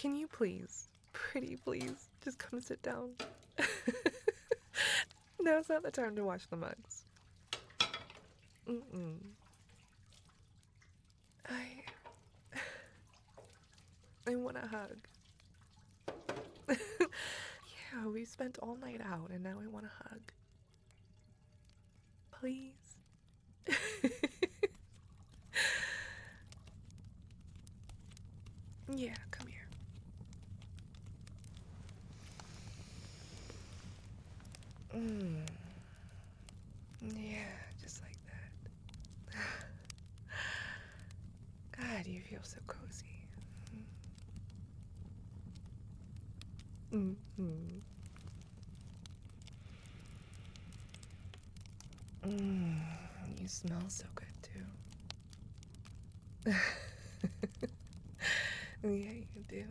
Can you please, pretty please, just come sit down? Now's not the time to wash the mugs. Mm-mm. I want a hug. Yeah, we spent all night out and now I want a hug. Please. Yeah, come here. Yeah, just like that. God, you feel so cozy. Mm-hmm. You smell so good too. Yeah, you do.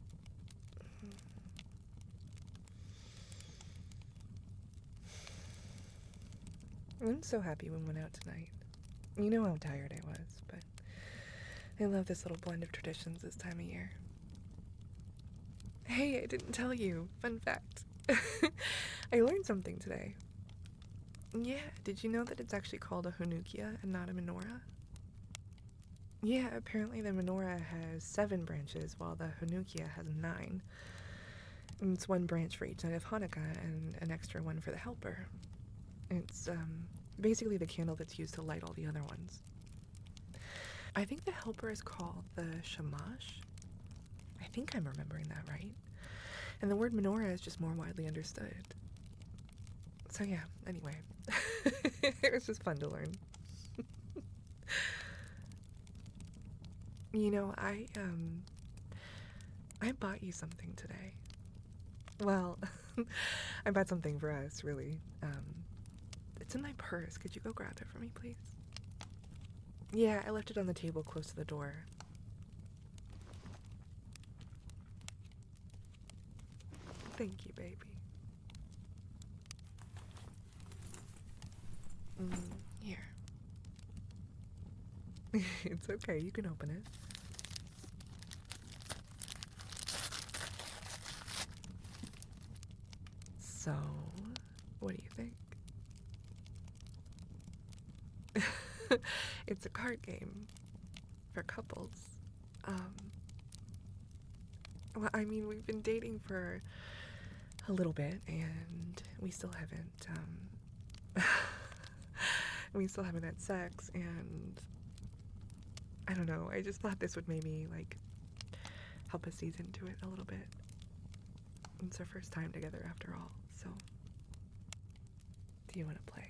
I'm so happy we went out tonight. You know how tired I was, but I love this little blend of traditions this time of year. Hey, I didn't tell you. Fun fact. I learned something today. Yeah, did you know that it's actually called a Hanukkah and not a menorah? Yeah, apparently the menorah has 7 branches while the Hanukkah has 9. And it's 1 branch for each night of Hanukkah and an extra one for the helper. It's basically the candle that's used to light all the other ones. I think the helper is called the shamash. I think I'm remembering that right. And the word menorah is just more widely understood. So yeah, anyway. It was just fun to learn. You know, I bought you something today. Well, I bought something for us, really. It's in my purse. Could you go grab it for me, please? Yeah, I left it on the table close to the door. Thank you, baby. Here. It's okay, you can open it. So, what do you think? It's a card game for couples. Well, I mean, we've been dating for a little bit, and we still haven't had sex, and I don't know, I just thought this would maybe, like, help us ease into it a little bit. It's our first time together after all, so do you want to play?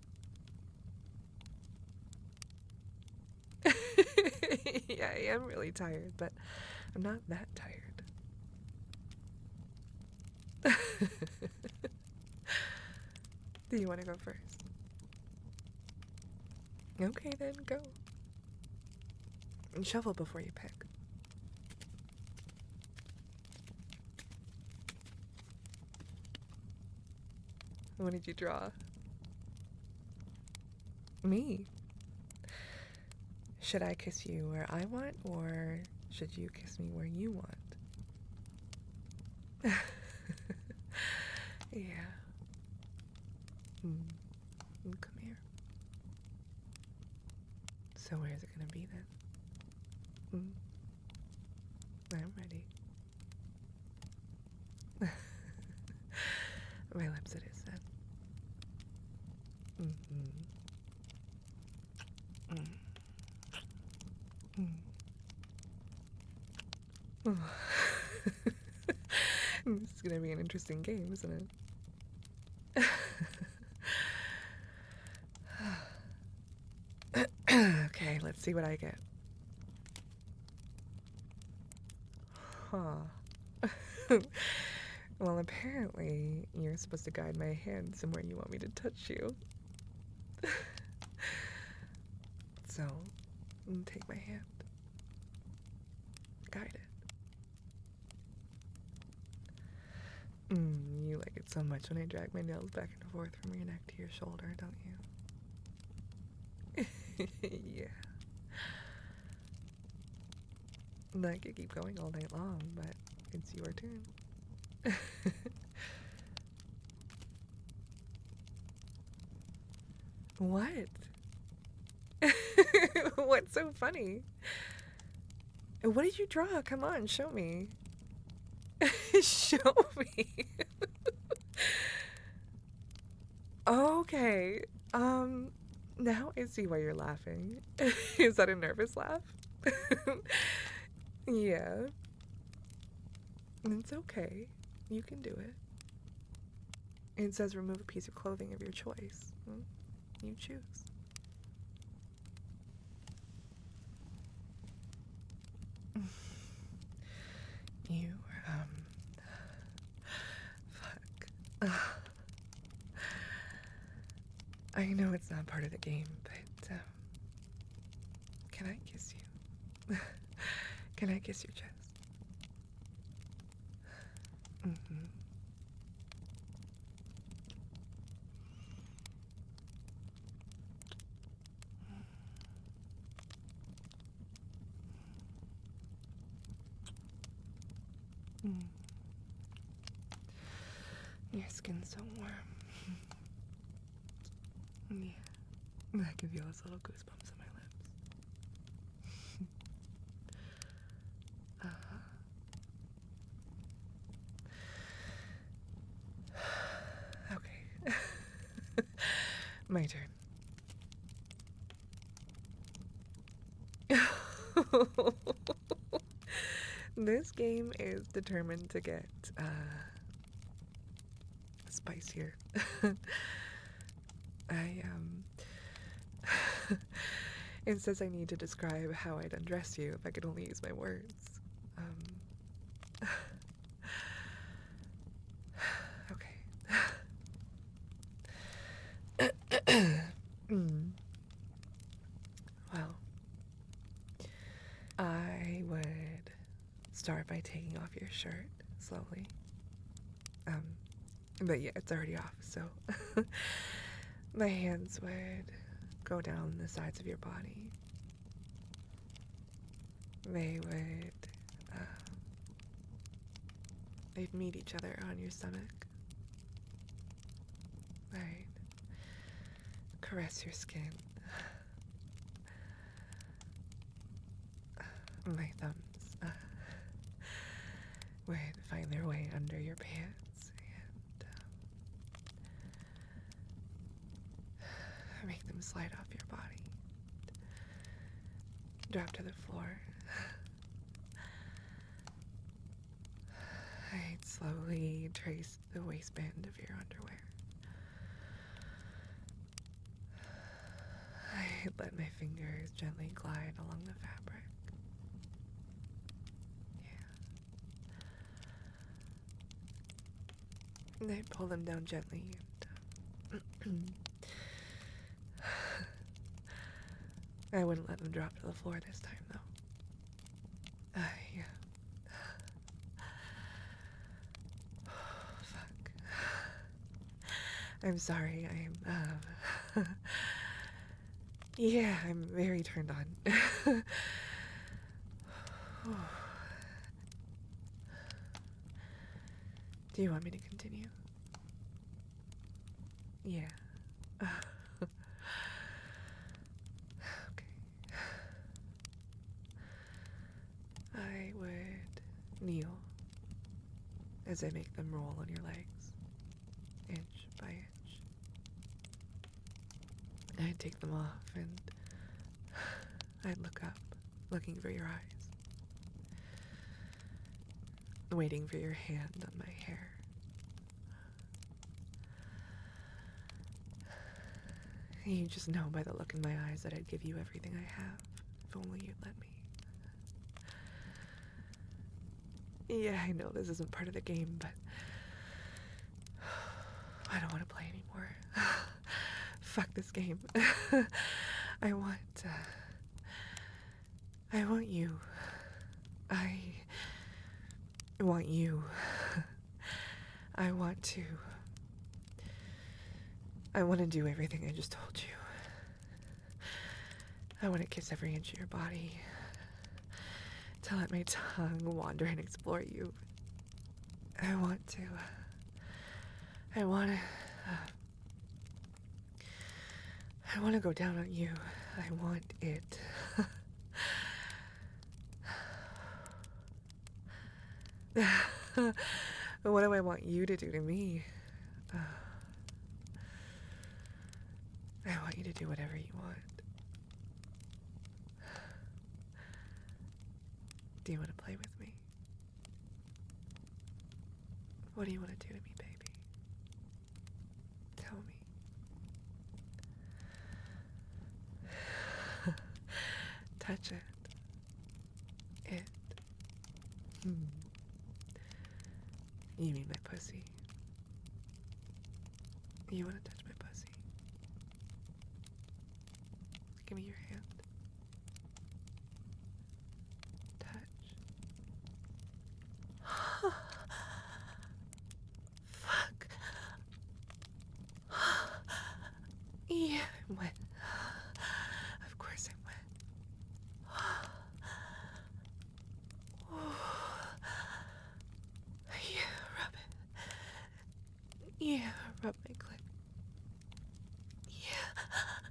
Yeah, I am really tired, but I'm not that tired. Do you want to go first? Okay, then go. And shuffle before you pick. What did you draw? Me. Should I kiss you where I want, or should you kiss me where you want? Yeah. Come here. So where's it gonna be then? I'm ready. My lips it is then. This is gonna be an interesting game, isn't it? Okay, let's see what I get. Huh. Well, apparently you're supposed to guide my hand somewhere you want me to touch you. So, take my hand. Guide it. You like it so much when I drag my nails back and forth from your neck to your shoulder, don't you? Yeah. I could keep going all night long, but it's your turn. What? What's so funny? What did you draw? Come on, show me. Show me. Okay. Now I see why you're laughing. Is that a nervous laugh? Yeah. It's okay. You can do it. It says remove a piece of clothing of your choice. You choose. You, fuck. I know it's not part of the game, but, can I kiss you? Can I kiss your chest? Mm-hmm. Mm. Your skin's so warm. Yeah. I can feel those little goosebumps on my lips. Okay. My turn. This game is determined to get, spicier. I, it says I need to describe how I'd undress you if I could only use my words. Okay. Well, I would start by taking off your shirt slowly. But yeah, it's already off, so my hands would go down the sides of your body. They would, they'd meet each other on your stomach. I'd caress your skin. My thumbs would find their way under your pants and make them slide off your body. Drop to the floor. I'd slowly trace the waistband of your underwear. I'd let my fingers gently glide along the fabric. And I'd pull them down gently and I wouldn't let them drop to the floor this time, though. Fuck. I'm sorry, yeah, I'm very turned on. Do you want me to continue? Yeah. Okay. I would kneel as I make them roll on your legs, inch by inch. I'd take them off and I'd look up, looking for your eyes, waiting for your hand on my hair. You just know by the look in my eyes that I'd give you everything I have, if only you'd let me. Yeah, I know this isn't part of the game, but I don't want to play anymore. Fuck this game. I want you. I want you. I want to. I want to do everything I just told you. I want to kiss every inch of your body. to let my tongue wander and explore you. I want to. I want to. I want to go down on you. I want it. What do I want you to do to me? I want you to do whatever you want. Do you want to play with me? What do you want to do to me, baby? Tell me. Touch it. You mean my pussy? You want to touch my pussy? Give me your hand. Touch. Fuck. Yeah, I'm wet. Of course I'm wet. Yeah, rub it. Yeah, rub my clit. Yeah.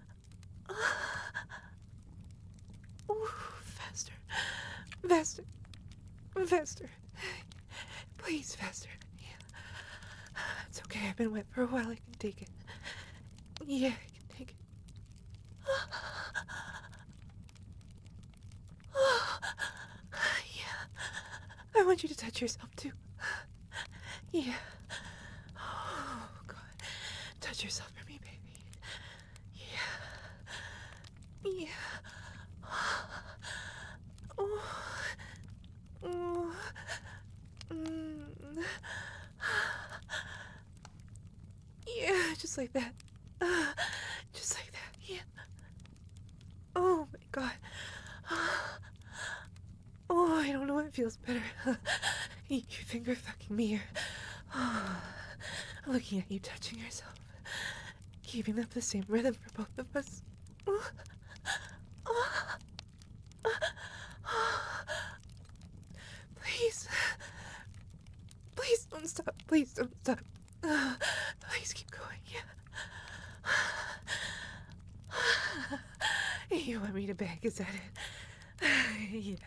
Ooh, faster. Faster. Faster. Please, faster. Yeah. It's okay, I've been wet for a while, I can take it. Yeah, I can take it. Yeah. I want you to touch yourself too. Yeah. Oh, God. Touch yourself for me, baby. Yeah. Yeah. Oh. Oh. Mm. Yeah, just like that. Just like that. Yeah. Oh my God. Oh, I don't know what feels better. You finger fucking me or looking at you touching yourself. Keeping up the same rhythm for both of us. Please. Please don't stop. Please don't stop. Please keep going. Yeah. You want me to beg, is that it? Yeah.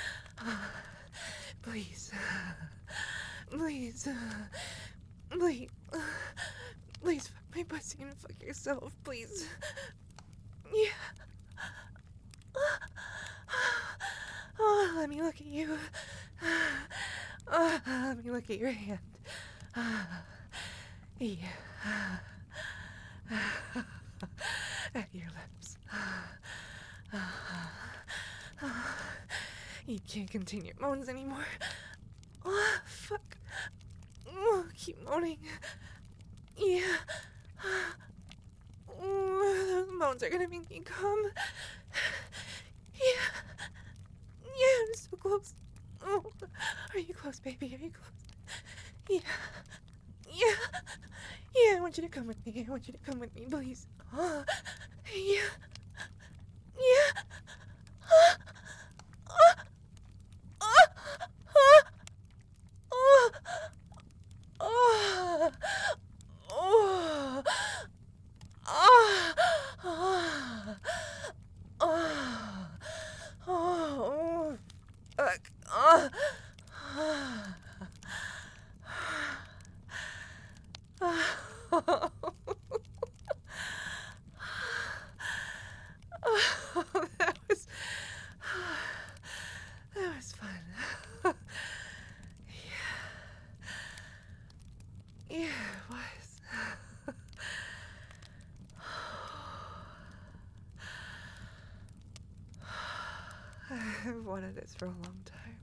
Please. Please. Please. Please fuck my pussy and fuck yourself, please. Yeah. Oh, let me look at you. Let me look at your hand. Yeah. At your lips. You can't contain your moans anymore. Oh, fuck. Oh, keep moaning. Yeah. Oh, those moans are gonna make me come. Yeah. Yeah, I'm so close. Oh, are you close, baby? Are you close? Yeah. Yeah. Yeah, I want you to come with me. I want you to come with me, please. Oh, yeah. Yeah. Oh, oh, oh, oh, oh, oh, oh, oh, oh, fuck. That was fun. Yeah, it was. I've wanted this for a long time.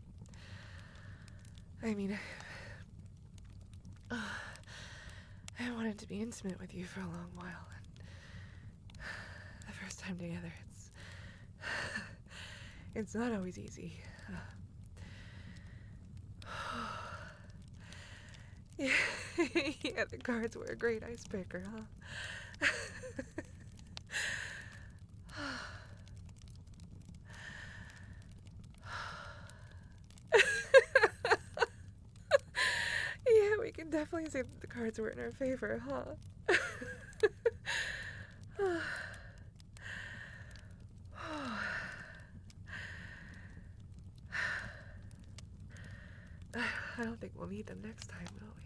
I mean, I wanted to be intimate with you for a long while, and the first time together, it's not always easy. Yeah, yeah, the cards were a great icebreaker, huh? definitely say that the cards were in our favor, huh? I don't think we'll need them next time, will we?